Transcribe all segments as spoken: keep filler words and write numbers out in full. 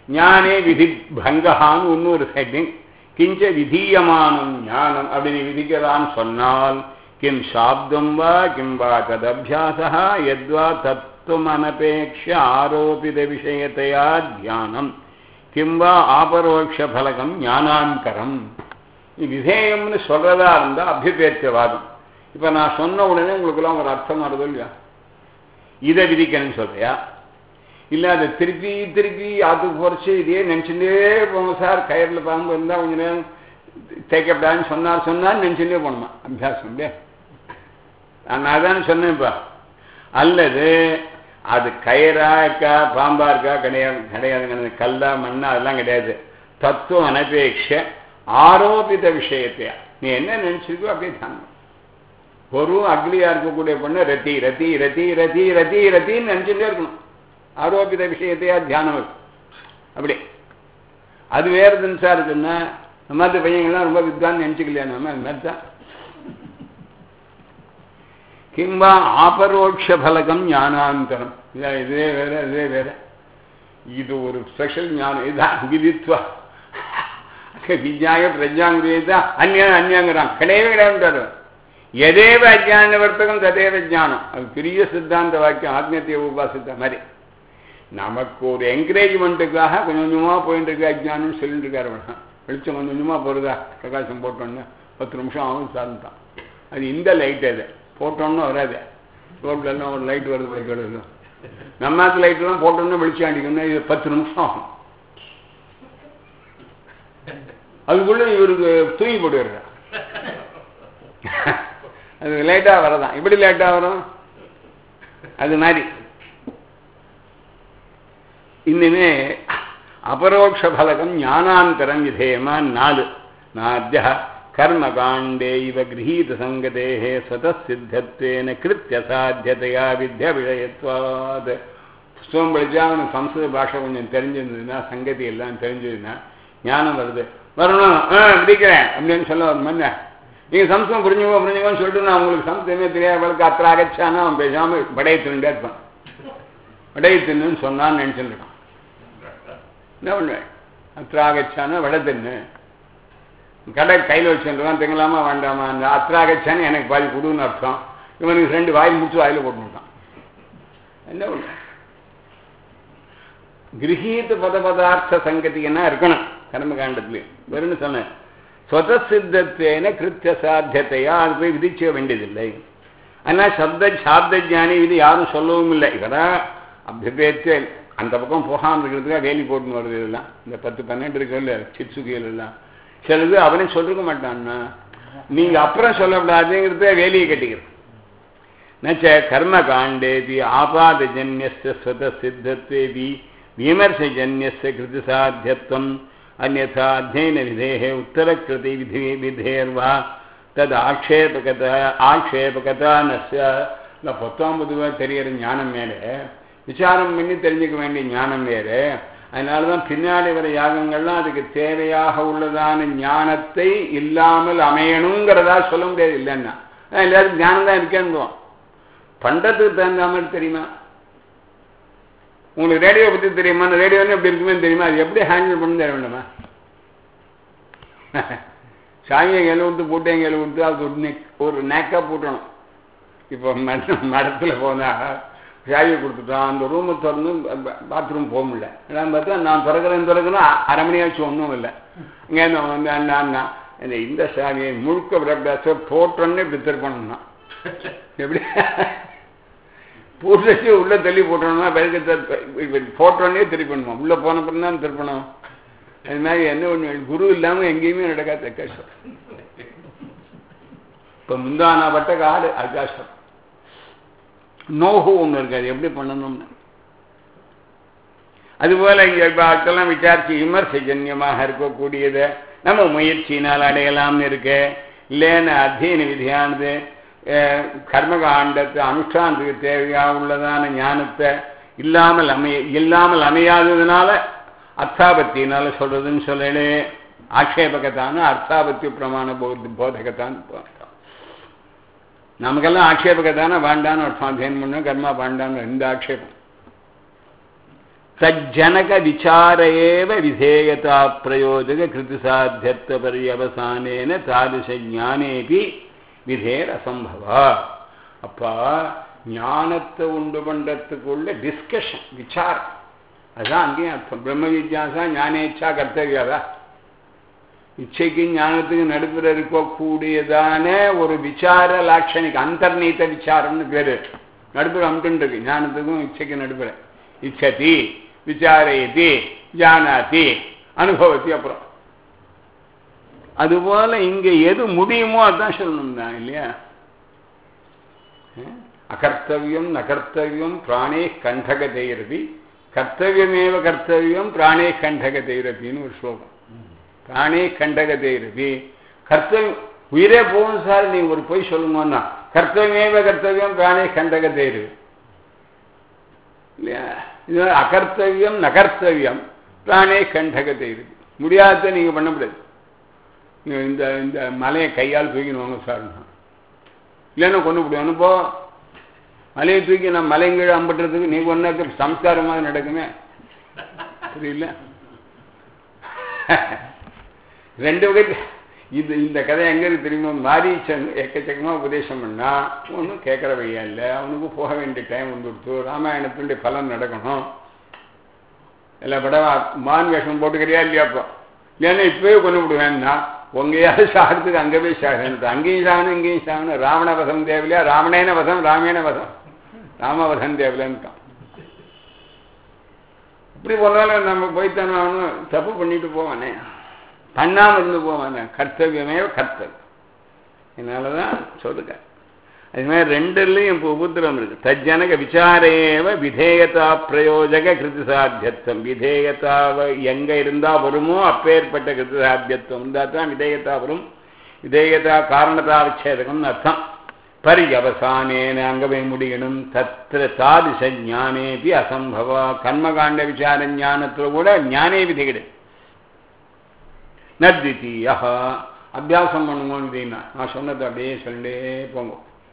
ஞானே விதி பங்கஹான்னு இன்னொரு செட்டிங். கிஞ்ச விதீயமானம் ஞானம் அப்படின்னு விதிக்கிறான்னு சொன்னால் கிம் சாப்தம் வா கிம் வா ததபியாசா யத்வா தத்துவம் அனபேக்ஷ ஆரோபித விஷயத்தையா தியானம் கிம் வா ஆபரோக்ஷ பலகம் ஞானாந்தரம். விதேயம்னு சொல்றதா இருந்தா அபியுபேத்தியவாதம். இப்ப நான் சொன்ன உடனே உங்களுக்குலாம் ஒரு அர்த்தம் வருது இல்லையா? இதை விதிக்கணும்னு சொல்றியா இல்ல அதை திருப்பி திருப்பி அதுக்கு குறைச்சி இதே நினைச்சுட்டே போங்க சார், கயிறுல பாம்பு இருந்தா கொஞ்ச நேரம் தேய்க்கப்படாதுன்னு சொன்னார் சொன்னார் நினைச்சுட்டே போகணுமா? அபியாசம் இல்லையா? நான் தானே சொன்னேன்ப்பா. அல்லது அது கயிறா இருக்கா பாம்பா இருக்கா கிடையாது கிடையாதுங்க, கல்லா மண்ணா அதெல்லாம் கிடையாது. தத்துவம் அனபேட்ச ஆரோபித விஷயத்தையா நீ என்ன நினைச்சிருக்கோ அப்படியே தாங்க. ஒரு அக்லியா இருக்கக்கூடிய பொண்ணு ரத்தி ரத்தி ரத்தி ரத்தி ரத்தி ரத்தின்னு நினைச்சுட்டே இருக்கணும். ஆரோபித விஷயத்தையா தியானம் இருக்கும். அப்படி அது வேறு தினசா இருக்குன்னா நம்ம அந்த பையங்கள்லாம் ரொம்ப வித்வான்னு நினைச்சுக்கலையா? நம்ம அது மாதிரி தான். கிம்பா ஆபரோட்ச பலகம் ஞானாந்தரம். இதே வேற இதே வேற. இது ஒரு ஸ்பெஷல் ஞானம். இதுதான் விதித்வா விஜாய பிரஜாங்கிரீதா அந்நிய அந்நியங்கிறான். கிடையவே கிடையாது. எதேவ அஜான வர்த்தகம் ததேவ ஜானம். அது பெரிய சித்தாந்த வாக்கியம். ஆத்மீயத்தை உபாசித்த மாதிரி நமக்கு ஒரு என்கரேஜ்மெண்ட்டுக்காக கொஞ்சம் கொஞ்சமா போயிட்டு இருக்க அஜானம்னு சொல்லிட்டு இருக்காரு. வெளிச்சம் கொஞ்சம் கொஞ்சமா போறதா பிரகாசம் போட்டோன்னு பத்து நிமிஷம் ஆகும் சார்ந்தான். அது இந்த லைட் அது போட்டோன்னு வராது. ரோட்ல எல்லாம் ஒரு லைட் வருது போய் நம்மாத்து லைட் எல்லாம் போட்டோன்னு வெளிச்சம் அடிக்கணும். இது பத்து நிமிஷம் ஆகும். அதுக்குள்ள இவருக்கு தூங்கி போட்டுடுற. அது லேட்டா வரதான். இப்படி லேட்டா வரும். அது மாதிரி இன்னுமே அபரோக்ஷ பலகம் ஞானாந்தரம் விதேயமா நாலு நாத்ய கர்மகாண்டே இவ கிரகீத சங்கதேஹே ஸ்வதசித்தத்வேன கிருத்திய சாத்தியதையா வித்யா விஷயத்வாத். புஸ்தகம் படிச்சா அவனுக்கு சம்ஸ்கிருத பாஷை கொஞ்சம் தெரிஞ்சிருந்ததுன்னா சங்கதி எல்லாம் தெரிஞ்சதுன்னா ஞானம் வருது. வரணும் பிடிக்கிறேன் அப்படின்னு சொல்ல வருமாங்க. நீங்க சம்ஸ்கிருதம் புரிஞ்சுக்கோ புரிஞ்சுக்கோன்னு சொல்லிட்டு நான் உங்களுக்கு சம்ஸ்கிருதமே தெரியாதவளுக்கு அத்தனை அகச்சானா அவன் பேசாம படைய தின்னுட்டே இருப்பான். வடை தின்னுன்னு சொன்னான்னு நினைச்சுருக்கான். என்ன பண்ணுவேன்? அத்திராகச்சானா வடை தின்னு. கடை கையில் வச்சுருக்கான். திங்கலாமா வேண்டாமா? அந்த அத்திராகச்சான்னு எனக்கு பாதி கொடுன்னு அர்த்தம். இவனுக்கு ரெண்டு வாயில் முடிச்சு வாயில போட்டுட்டான். என்ன பண்ணுவேன்? கிரகீத பத பதார்த்த சங்கதினா இருக்கணும் கர்மகாண்டத்துலேயே. வெறும்னு சொன்னேன் ஸ்வதசித்தத்வேன கிருத்திய சாத்தியத்தையா அது போய் விதிக்க வேண்டியதில்லை. ஆனால் சப்த சாப்த ஜானி இது யாரும் சொல்லவும் இல்லை. இவதான் அபிபேத்து அந்த பக்கம் போகாமல் இருக்கிறதுக்காக வேலி போட்டுன்னு வருது. இதெல்லாம் இந்த பத்து பன்னெண்டு இருக்குல்ல சிட்சுகிகள் எல்லாம் சிலது அவனே சொல்லிருக்க மாட்டான்னா நீங்க அப்புறம் சொல்லக்கூடாதுங்கிறத வேலியை கட்டிக்கிறது. நச்ச கர்மகாண்டேபி ஆபாதஜன்யஸ்ய ஸ்வதசித்தத்வேபி விமர்சஜன்யஸ்ய கிருதி சாத்தியத்வம் அந்யதா அத்யயன விதேஹே உத்தரக்கிருதி விதி விதேர்வா தது ஆக்ஷேபகதா ஆக்ஷேபகதா நஸ்ய. இல்லை பத்தொன்பதுவா தெரிகிற ஞானம் மேலே விசாரம் பண்ணி தெரிஞ்சுக்க வேண்டிய ஞானம் வேறு. அதனால தான் பின்னாடி வர யாகங்கள்லாம் அதுக்கு தேவையாக உள்ளதான ஞானத்தை இல்லாமல் அமையணுங்கிறதா சொல்ல முடியாது. இல்லைன்னா எல்லாருக்கும் ஞானம் தான் இருக்கேன்னு பண்டத்துக்கு தகுந்த மாதிரி தெரியுமா? உங்களுக்கு ரேடியோ பற்றி தெரியுமா? ரேடியோன்னு எப்படி இருக்குமே தெரியுமா? அது எப்படி ஹேண்டில் பண்ணு தர வேண்டாமா? சாமியை கெழு கொடுத்து பூட்டையும் கெழு கொடுத்து அது ஒரு ஒரு நேக்காக பூட்டணும். இப்போ மடத்தில் போனால் சாவியை கொடுத்துட்டான். அந்த ரூமை திறந்து பாத்ரூம் போக முடியல. எல்லாம் பார்த்தா நான் திறக்கிறேன் திறக்கிறேன் அரை மணியாச்சும் ஒன்றும் இல்லை. இங்கே வந்து அண்ணா இந்த சாவியை முழுக்க விடப்படாத போட்டோன்னே இப்படி திருப்பணும்னா எப்படி பூர்த்தி உள்ள தள்ளி போட்டோம்னா பிறகு போட்டோன்னே திருப்பணுமா? உள்ள போன பிறகு தான் திருப்பணும். அது மாதிரி என்ன ஒன்று குரு இல்லாமல் எங்கேயுமே நடக்காது. கஷ்டம். இப்போ முந்தானா பட்ட காடு அகாசம் நோகு ஒன்று இருக்காது. எப்படி பண்ணணும்னு அதுபோல இங்கே அதெல்லாம் விசாரிச்சு விமர்சஜன்யமாக இருக்கக்கூடியதை நம்ம முயற்சியினால் அடையலாம்னு இருக்கு. இல்லைன்னு அத்தியன விதியானது கர்மகாண்டத்தை அனுஷ்டானத்துக்கு தேவையாக உள்ளதான ஞானத்தை இல்லாமல் அமைய இல்லாமல் அமையாததுனால அர்த்தாபத்தினால சொல்றதுன்னு சொல்லலே ஆக்ஷேபகத்தான அர்த்தாபத்திய பிரமாண போத போதகத்தான். நமக்கெல்லாம் ஆக்ஷேபகத்தான வேண்டான்னு அர்த்தம் அத்தியனம் பண்ண கர்மா வேண்டான்னு இந்த ஆக்ஷேபம். தஜ்ஜனக விசார ஏவ விதேயதா பிரயோஜக கிருதிசாத்தியத்துவ பரியவசானேன தாதிச ஞானேபி விதேர் அசம்பவா. அப்பா ஞானத்தை உண்டு பண்றதுக்குள்ள டிஸ்கஷன் விசாரம் அதுதான் அங்கேயும் அர்த்தம். பிரம்ம வித்யாசா ஞானேச்சா கர்த்தவியாதா இச்சைக்கு ஞானத்துக்கு நடுப்புற இருக்கக்கூடியதான ஒரு விசார லாட்சணிக்கு அந்தர்நீத்த விசாரம்னு பேரு. நடுப்புற அம்ட்டு இருக்கு ஞானத்துக்கும் இச்சைக்கு நடுப்புற. இச்சதி விசாரயதி ஜானாதி அனுபவத்தி. அப்புறம் அதுபோல இங்க எது முடியுமோ அதான் சொல்லணும் தான் இல்லையா. அகர்த்தவியம் நகர்த்தவியம் பிராணே கண்டகதைரபி கர்த்தவியமேவ கர்த்தவியம் பிராணே கண்டகதைரபின்னு ஒரு ஸ்லோகம். பிராணே கண்டகதைரபி கர்த்தவியம் உயிரே போகும் சார் நீங்க ஒரு பொய் சொல்லுங்கன்னா கர்த்தவியமேவ கர்த்தவியம் பிராணே கண்டகதைரபி இல்லையா. இது அகர்த்தவியம் நகர்த்தவியம் பிராணே கண்டகதைரபி. முடியாத நீங்க பண்ண முடியாது. இந்த இந்த மலையை கையால் தூக்கினுவாங்க சார் இல்லைன்னா கொண்டு முடியும். போ மலையை தூக்கி நான் மலைங்கீழ அம்பட்டுறதுக்கு நீ ஒன்னாக்கு சம்ஸ்காரமாக நடக்குமே புரியல. ரெண்டு வகை இது. இந்த கதை எங்க இருக்கு தெரியுமா? மாரீச்சன் எக்கச்சக்கமா உபதேசம் பண்ணா ஒன்றும் கேட்கற வழியா இல்லை. அவனுக்கு போக வேண்டிய டைம் வந்துடுத்து. ராமாயணத்தினுடைய பலன் நடக்கணும். எல்லா படம் மான் வேஷம் போட்டுக்கிறியா இல்லையாப்பா இல்லைன்னா இப்பவே கொண்டு விடுவேன்னா உங்கையாவது சாகிறதுக்கு அங்கே போய் சாகணும். அங்கேயும் சாகணும் இங்கேயும் சாகணும். ராவண வசம் தேவையில்லையா ராவணேன வசம் ராமேன வசம் ராமவசம் தேவையில்லைன்னு இப்படி போனாலும் நம்ம போய்த்தானே ஆகணும். தப்பு பண்ணிட்டு போவானே பண்ணாமல் இருந்து போவானே. கர்த்தவியமே கர்த்தவியம். என்னாலதான் சொல்லுங்க. அது மாதிரி ரெண்டுலையும் இப்போ உபத்திரம் இருக்கு. தஜ்ஜனக விசாரேவ விதேயதா பிரயோஜக கிருதிசாத்தியத்துவம். விதேயதாவை எங்க இருந்தா வருமோ அப்பேற்பட்ட கிருதிசாத்தியத்துவம் இருந்தா தான் விதேயதா வரும். விதேயதா காரணதா விச்சேதகம்னு அர்த்தம். பரியவசானேன அங்க போய் முடியணும். தத்திர தாதிச ஞானேபி அசம்பவா. கர்மகாண்ட விசார ஞானத்துல கூட ஞானே விதிகிடு நத்விதீயா. அபியாசம் பண்ணுவோன்னு நான் சொன்னது அப்படியே சொல்லிட்டே போங்க.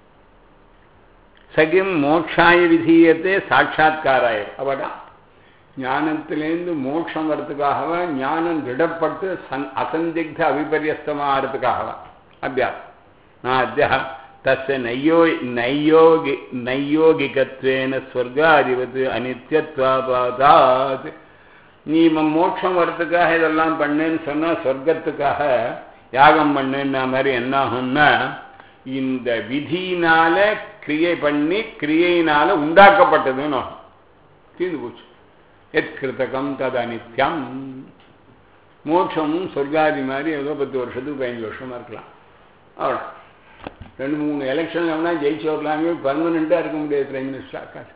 சகிம் மோட்சாய விதீயத்தை சாட்சாத்காராய. அவடா ஞானத்திலேருந்து மோட்சம் வர்றதுக்காகவா ஞானம் திடப்பட்டு சன் அசந்திக்த அவிபரியஸ்தமாகிறதுக்காகவா அபியாசம். நான் அத்தியா தஸ்ய நையோ நையோகி நையோகிகத்வேன ஸ்வர்காதிபத்து அனித்யத்வாபாதாத். நீ மோட்சம் வர்றதுக்காக இதெல்லாம் பண்ணுன்னு சொன்னா சொர்க்கத்துக்காக யாகம் பண்ணுன்னா மாதிரி என்ன ஆகும்னா இந்த விதியினால கிரியை பண்ணி கிரியையினால உண்டாக்கப்பட்டதுன்னு தீர்ந்து போச்சு. எத் கிருத்தகம் தது அனித்யம். மோட்சமும் சொர்க்காதி மாதிரி ஏதோ பத்து வருஷத்துக்கு பதினஞ்சு வருஷமா இருக்கலாம். அவ்வளோ ரெண்டு மூணு எலெக்ஷன் எவனா ஜெயிச்சு வரலாமே பர்மனண்டா இருக்க முடியாது பிரைம் மினிஸ்டர் ஆக்காது.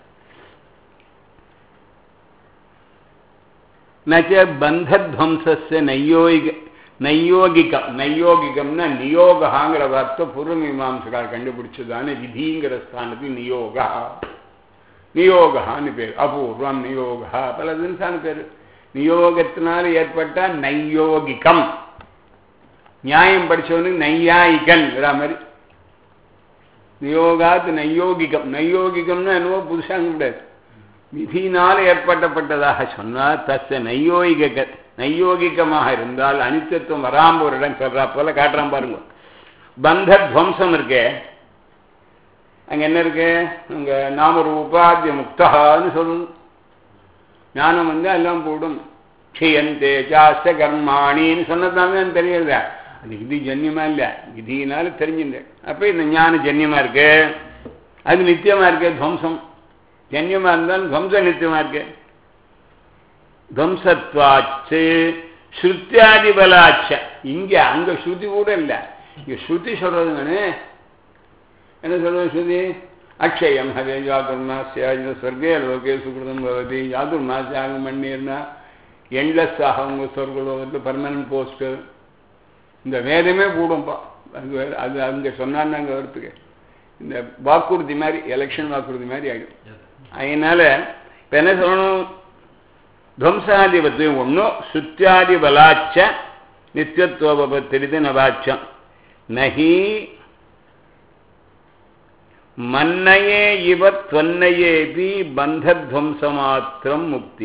நச்ச பந்தத்வம்சஸ்ய நையோகிக நையோகிகம். நையோகிகம்னா நியோகாங்கிற வார்த்தை பூர்வமீமாம்சகார் கண்டுபிடிச்சதான விதிங்கிற ஸ்தானத்துக்கு நியோகா நியோகான்னு பேர். அபூர்வம் நியோகா பல தினசான பேர். நியோகத்தினால ஏற்பட்ட நையோகிகம். நியாயம் படிச்சவனு நையாயிகன் மாதிரி. நியோகாத்து நையோகிகம். நையோகிகம்னா என்னவோ புதுசாக கூடாது. விதியினால் ஏற்பட்டப்பட்டதாக சொன்னால் தச நையோகிக நையோகிகமாக இருந்தால் அனித்தியத்துவம் வராம ஒரு இடம் சொல்றா போல காட்டுறான் பாருங்க. பந்த துவம்சம் இருக்கே அங்க என்ன இருக்கு? அங்க நாம ஒரு உபாத்திய முக்தான்னு சொல்லணும். ஞானம் வந்து எல்லாம் போடும். க்ஷயந்தே ஜாஸ்த கர்மாணின்னு சொன்னதாங்க தெரியுது. அது விதி ஜன்யமா இல்ல, விதியினால தெரிஞ்சுட்டேன். அப்ப இந்த ஞானம் ஜன்யமா இருக்கு, அது நித்தியமா இருக்கு. துவம்சம் ஜன்யமா இருந்தாலும் துவம்சம் நித்தியமா இருக்கு. துவம்சத்வாச்சு ஸ்ருத்தியாதி பலாச்ச. இங்க அங்க ஸ்ருதி கூட இல்ல, இங்க ஸ்ருதி சொல்றதுங்கன்னு என்ன சொல்றது? ஸ்ருதி அக்ஷயம் ஹவே யாதுர்மாசியா சொர்க்கே லோகே சுகிருதம் பவதி. யாதுர்மாசியாகம் பண்ணிருந்தா எண்ட்லெஸ் ஆகும் சொர்க்கலோகத்தில் பர்மனன்ட் போஸ்ட். இந்த வேதமே கூடும்பா. அது அது அங்கே சொன்னான்னு அங்கே வரத்துக்கு இந்த வாக்குறுதி மாதிரி, எலெக்ஷன் வாக்குறுதி மாதிரி ஆகிடும். அதனால இப்போ என்ன சொல்லணும்? துவம்சாதிபத்து ஒன்றும் சுத்தியாதி பலாச்ச நித்தியத்துவபத்திரிது நவாச்சம் நகி மன்னையே இவ தொன்னையேபி பந்தத்வம்சமாத்திரம் முக்தி.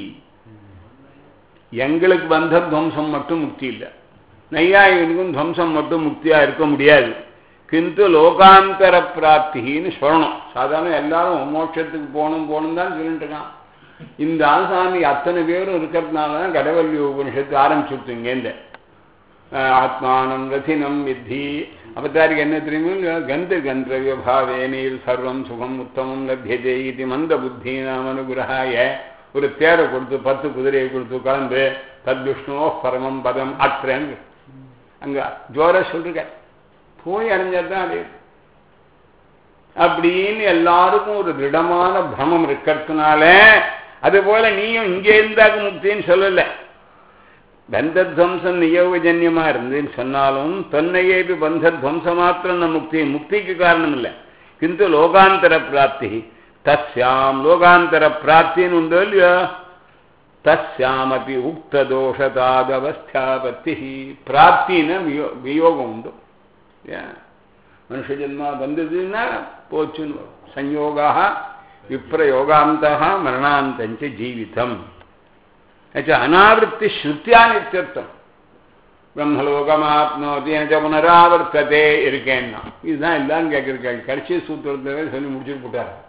எங்களுக்கு பந்தத்வம்சம் மட்டும் முக்தி இல்லை, நையாயினுக்கும் துவம்சம் மட்டும் முக்தியா இருக்க முடியாது. கிந்து லோகாந்தர பிராப்தின்னு சொல்லணும். சாதாரண எல்லாரும் மோட்சத்துக்கு போகணும் போகணும் தான் சொல்லிட்டு இருக்கான். இந்த ஆசாமி அத்தனை பேரும் இருக்கிறதுனால தான் கடவல்லி உபனிஷத்து ஆரம்பிச்சுடுத்துங்க. இந்த ஆத்மானம் ரதினம் வித்தி அவதாரிக்கு என்ன தெரியுமோ, கந்த கந்தவிய பாவேனில் சர்வம் சுகம் உத்தமம் லப்யதே இது மந்த புத்தி நாம் அனுகிரகாய ஒரு தேரை கொடுத்து பத்து குதிரையை கொடுத்து கலந்து தத்விஷ்ணோ பரமம் பதம் அற்றேன்னு அங்க ஜோர சொல்லிருக்க. போய் அடைஞ்சதான் அது அப்படின்னு எல்லாருக்கும் ஒரு திடமான பிரமம் இருக்கிறதுனால, அது போல நீயும் இங்கே இருந்தாக்க முக்தின்னு சொல்லல. பந்தத்வம்சம் நியோகஜன்யமா இருந்துன்னு சொன்னாலும் தொன்னையே பந்தத்வம்சம் மாத்திரம் நம்ம முக்தி முக்திக்கு காரணம் இல்லை. கிந்து லோகாந்தர பிராப்தி தஸ்யாம் லோகாந்தர பிராப்தின்னு உண்டோ இல்லையோ, தஸ்யாமபி உக்த தோஷதாதவஸ்தாபத்தி பிராப்தின்னு வியோ வியோகம் உண்டு. மனுஷ ஜென்மா வந்ததுன்னா போச்சுன்னு சஞ்யோகா விப்ரயோகாந்தா மரணாந்தஞ்ச ஜீவிதம். அனாவருத்தி ஸ்ருத்தியா நித்தியர்த்தம். பிரம்மலோகமாப்னோதி எனக்கு புனராவர்த்ததே இருக்கேன்னா இதுதான் எல்லாரும் கேட்கிருக்காங்க. கடைசி சூத்திரத்தை சொல்லி முடிச்சுட்டு போட்டார்.